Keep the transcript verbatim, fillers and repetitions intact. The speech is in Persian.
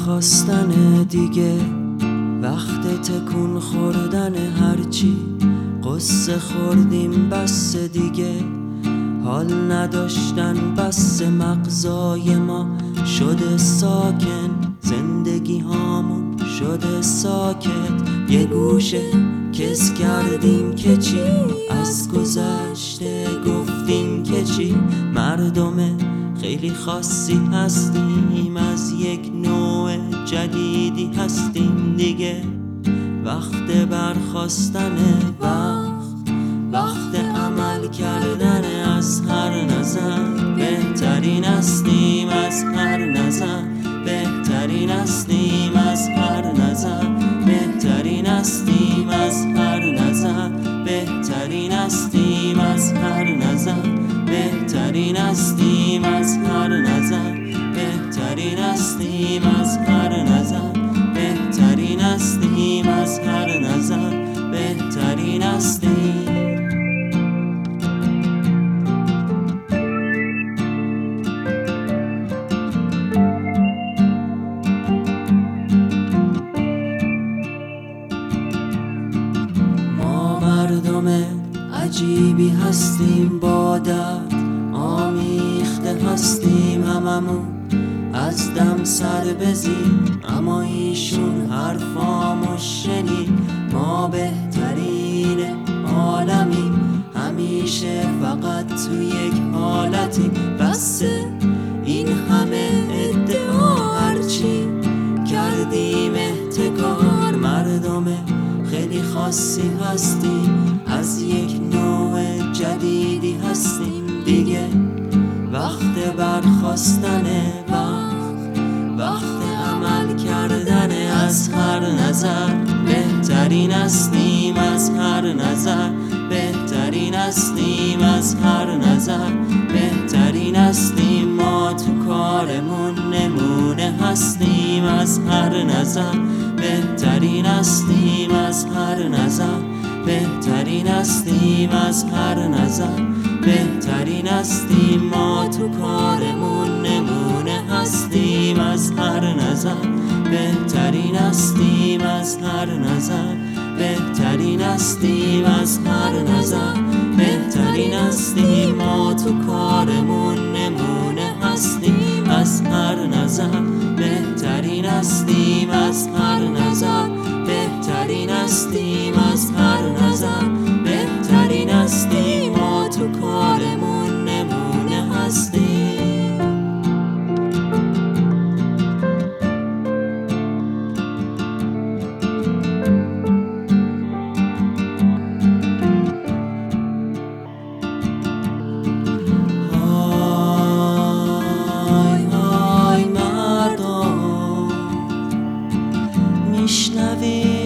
برخواستن دیگه، وقت تکون خوردن هرچی، قصه خوردیم بس دیگه، حال نداشتن بس مغزای ما شده ساکن، زندگی هامون شده ساکت، یه گوشه کس کردیم که چی، از گذشته گفتیم که چی، مردم خیلی خاصی هستیم، از یک نوع جدیدی هستیم دیگه، وقت برخواستن وقت، وقت عمل کردن از هر نظر، بهترین هستیم از هر نظر، بهترین هستیم از هر نظر، بهترین هستیم از هر نظر، بهترین هستیم از هر نظر، بهترین هستیم از هر نظر، بهترین هستیم از هر نظر، بهترین هستیم از هر نظر، بهترین هستیم. مردم عجیبی هستیم، با درد آمیخته هستیم هممون، از دم سر بزیم اما ایشون حرفامو شنید، ما بهترین عالمیم، همیشه فقط تو یک حالتیم، بس این همه ادعا هرچی کردیم احتکار، مردم خیلی خاصی هستیم، از یک نوع جدیدی هستیم دیگه، وقت برخواستن وقت، وقت عمل کردن از هر نظر، بهترین هستیم از هر نظر، بهترین هستیم از هر نظر، بهترین هستیم، ما تو کارمون نمونه هستیم از هر نظر، بهترین هستیم از هر نظر، بهترین هستیم از هر نظر، بهترین هستیم، ما تو کارمون نمونه هستیم از هر نظر، بهترین هستیم از هر نظر، بهترین هستیم از هر نظر، بهترین هستیم، ما تو کارمون نمونه هستیم از هر نظر، بهترین هستیم از هر نظر، بهترین هستیم از هر نظر، بهترین هستیم، ما تو کارمون نمونه هستیم. های های مردم، میشنوی